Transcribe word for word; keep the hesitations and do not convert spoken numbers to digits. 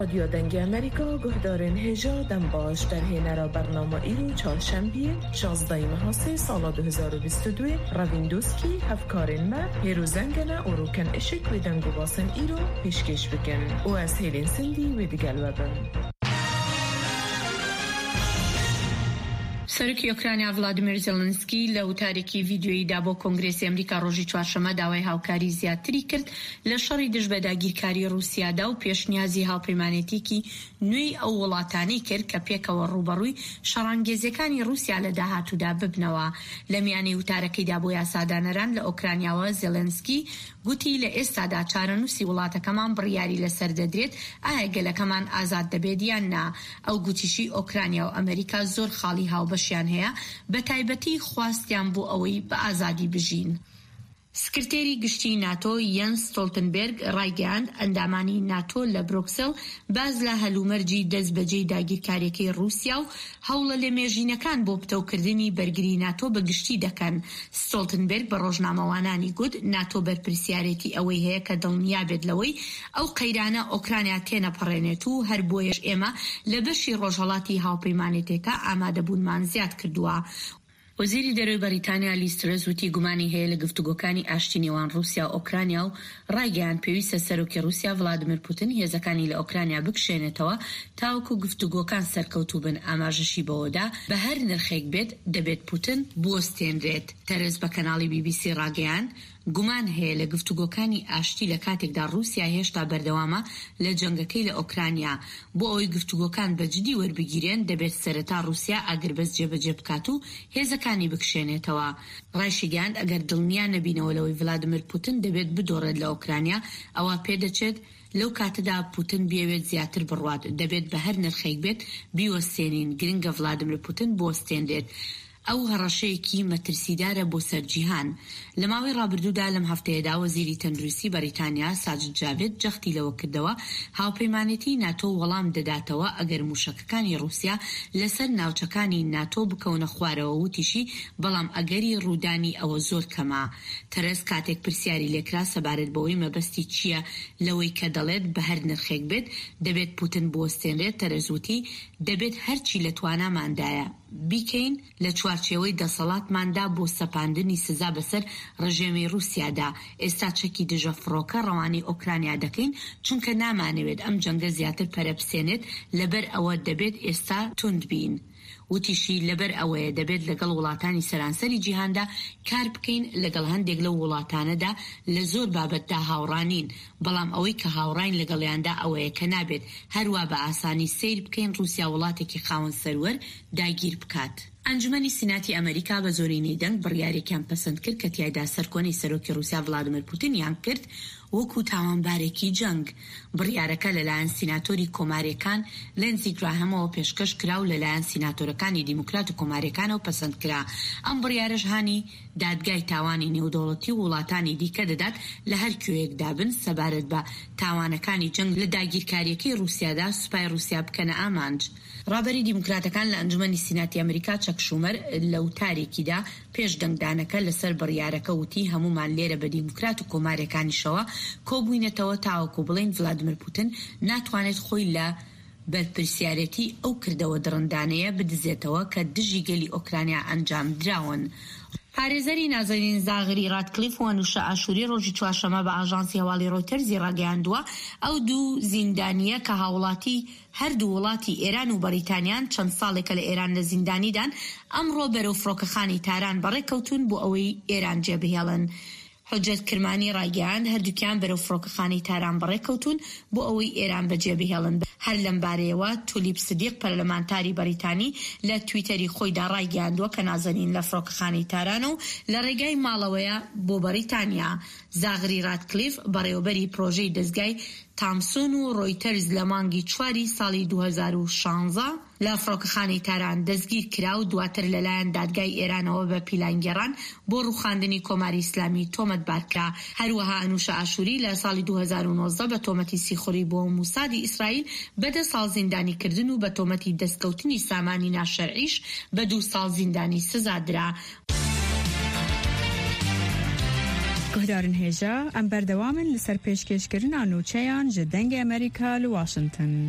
رادیو دنگ امریکا گهدارن هجا دم باش در هینرا برنامه ایرو چهارشنبه شانزده ماه سال دو هزار و بیست و دو رویندوسکی هفکارن ما هیروزنگنا اوروکن اشک و دنگو باسن ایرو پیشکش بکن و از هیلین سندی و دیگل وبن. سەرۆکی ئۆکرانیا ڤڵادیمیر زێڵنسکی لە وتارێکی ڤیدیۆییدا بۆ کۆنگرێسی ئەمریکا ڕۆژی چوارشەممە داوای هاوکاری زیاتری کرد لە شەڕی دژ بە داگیرکاری ڕووسیادا و پێشنیازی هاوپەیمانێتێکی نوێی ئەو وڵاتانەی کرد کە پێکەوە ڕوبەڕووی شەڕانگێزیەکانی ڕووسیا لە داهاتوودا ببنەوە. لە میانەی وتارەکەیدا بۆ یاسادانەران لە ئۆکرانیاوە زێڵنسکی گوتی لە ئێستادا چارەنووسی وڵاتەکەمان بڕیاری لەسەر دەدرێت ئایا گەلەکەمان ئازاد دەبێت یان نا. ئەو گوتیشی ئۆکرانیا و ئەمریکا زۆر خاڵی هاوبەشیان هەیە بە تایبەتی خواستیان بۆ ئەوەی بە ئازادی بژین. سکرتێری گشتی ناتۆ یەنس ستۆڵتنبێرگ ڕایگەیاند ئەندامانی ناتۆ لە بروکسل باز لە هەلومەرجی دەستبەجێی داگیرکاریەکەی ڕووسیا و هەوڵە لێمێژینەکان بۆ پتەوکردنی بەرگری ناتۆ بەگشتی دەکەن. ستۆڵتنبێرگ بە ڕۆژنامەوانانی گوت ناتۆ بەرپرسیارەتی ئەوەی هەیە کە دڵنیا بێت لەوەی ئەو قەیرانە ئۆکرانیا تێنەپەڕێنێت و هەر بۆیەش ئێمە لە بەشی ڕۆژهەڵاتی هاوپەیمانێتێکە ئامادەبوونمان زیاد کردووە. وەزیری دەرەوەی بەریتانیا لیز ترەس وتی گومانی هەیە لە گفتوگۆکانی ئاشتی نێوان ڕووسیا و ئۆکرانیا و ڕایگەیاند پێویستە سەرۆکی ڕووسیا ڤڵادیمیر پوتین هێزەکانی لە ئۆکرانیا بکشێنێتەوە تاوەکو گفتوگۆکان سەرکەوتوو بن. ئاماژەشی بەوەدا بە هەر نرخێک بێت دەبێت پوتین بوەستێنرێت. تەرەس بە کەناڵی بی بی سی ڕاگەیاند گومان هەیە لە گفتوگۆکانی ئاشتی لە کاتێکدا ڕووسیا هێشتا بەردەوامە لە جەنگەکەی لە ئۆکرانیا. بۆ ئەوەی گفتوگۆکان بەجددی وەربگیرێن دەبێت سەرەتا ڕووسیا ئاگربەز جێبەجێ بکات و هێزەکانی بکشێنێتەوە. ڕایشیگەیاند ئەگەر دڵنیا نەبینەوە لەوەی ڤڵادیمیر پوتین دەبێت بدۆڕێت لە ئۆکرانیا ئەوە پێدەچێت لەو کاتەدا پوتین بیاوێت زیاتر بڕوات دەبێت بە هەر نرخێک بێت بیوەستێنین. گرنگە ڤڵادیمیر پوتین بوەستێنرێت. ئەو هەڕەشەیەکی مەترسیدارە بۆ سەرجیهان. لە ماوەی ڕابردوودا لەم هەفتەیەدا وەزیری تەندروستی بەریتانیا ساجد جاوید جەختی لەوە کردەوە هاوپەیمانێتی ناتۆ وەڵام دەداتەوە ئەگەر موشەکەکانی ڕووسیا لەسەر ناوچەکانی ناتۆ بکەونە خوارەوە. وتیشی بەڵام ئەگەری ڕوودانی ئەوە زۆر کەمە. تەرەس کاتێک پرسیاری لێکرا سەبارەت بەوەی مەبەستی چییە لەوەی کە دەڵێت بە هەر نرخێک بێت دەبێت پوتین بوەستێنرێت، تەرەزوتی دەبێت هەرچی لە تواناماندایە بیکەین لە چوارچێوەی دەسەڵاتماندا بۆ سەپاندنی سزا بەسەر ڕژێمی ڕووسیادا. ئێستا چەکی دژە فڕۆکە ڕەوانی ئۆکرانیا دەکەین چونکە نامانەوێت ئەم جەنگە زیاتر پەرەپسێنێت لەبەر ئەوە دەبێت ئێستا توند بین. وتیشی لەبەر ئەوەیە دەبێت لەگەڵ وڵاتانی سەرانسەری جیهاندا کار بکەین لەگەڵ هەندێک لەو وڵاتانەدا لە زۆر بابەتدا هاوڕانین، بەڵام ئەوەی کە هاوڕاین لەگەڵیاندا ئەوەیە کە نابێت هەروە بە ئاسانی سیر بکەین ڕووسیا وڵاتێکی خاوەن سەروەر داگیر بکات. ئەنجومەنی سیناتی ئەمریکا بە زۆرینەی دەنگ بڕیارێکیان پەسەند کرد کە تیایدا سەرکۆنەی سەرۆکی ڕووسیا ڤڵادیمیر پوتینیان کرد وەکو تاوانبارێکی جەنگ. بڕیارەکە لەلایەن سیناتۆری کۆماریەکان لێنزی گراهەمەوە پێشکەش کرا و لەلایەن سیناتۆرەکانی دیموکرات و کۆماریەکانەوە پەسەند کرا. ئەم بڕیارەش هانی دادگای تاوانی نێودەوڵەتی و وڵاتانی دیکە دەدات لە هەر کوێیەکدا بن سەبارەت بە تاوانەکانی جەنگ لە داگیرکاریەکەی ڕووسیادا سوپای ڕووسیا بکەنە ئامانج. ڕابەری دیموکراتەکان لە ئەنجومەنی سیناتی ئەمریکا چەک شومەر لە وتارێکیدا پێش دەنگدانەکە لەسەر بڕیارەکە وتی هەمومان لێرە بە دیموکرات و کۆماریەکانیشەوە کۆبووینەتەوە تاوەکو بڵین ڤڵادیمیر پوتین ناتوانێت خۆی لە بەرپرسیارەتی ئەو کردەوە دڕندانەیە بدزێتەوە کە دژی گەلی ئۆکرانیا ئەنجام دراون. پارێزەری نازنین زاغری ڕادکلیف و نوشە ئاشوری ڕۆژی چوارشەممە بە ئاژانسی هەواڵی ڕۆیتەرزی ڕاگەیاندووە ئەو دوو زیندانیە کە هاوڵاتی هەردوو وڵاتی ئێران و بەریتانیان چەند ساڵێکە لە ئێران لە زیندانیدان ئەمڕۆ بەرەو فڕۆکەخانی تاران بەڕێکەوتون بۆ ئەوەی ئێران جێبهێڵن. حجەت کرمانی ڕایگەیاند هەردووکیان بەرەو فڕۆکەخانەی تاران بەڕێکەوتون بۆ ئەوەی ئێران بەجێبهێڵن. هەر لەم بارەیەوە تولیپ سدیق پەرلەمانتاری بەریتانی لە تویتەری خۆیدا ڕایگەیاندووە کە نازەنین لە فڕۆکەخانەی تارانە و لە ڕێگای ماڵەوەیە بۆ بەریتانیا. زاغری ڕادکلیف بەڕێوەبەری پرۆژەی دەستگای تامسون و ڕۆیتەرز لە مانگی چواری ساڵی دوو هەزار و شانزە لە فڕۆکەخانەی تاران دەستگیر کرا و دواتر لەلایەن دادگای ئێرانەوە بە پیلانگەڕان بۆ ڕووخاندنی کۆماری ئیسلامی تۆمەتبار کرا. هەروەها ئەنوشە ئاشوری لە ساڵی دوو هەزار و نۆزدە بە تۆمەتی سیخوڕی بۆ موسادی ئیسرائیل بەدە ساڵ زیندانی کردن و بە تۆمەتی دەستکەوتنی سامانی ناشەرعیش بە دوو ساڵ زیندانی سزادرا. گهدارن هێژە ئەم بەردەوامن لەسەر پێشکەشکردنا نووچەیان ji dengê Amerîka li Washington.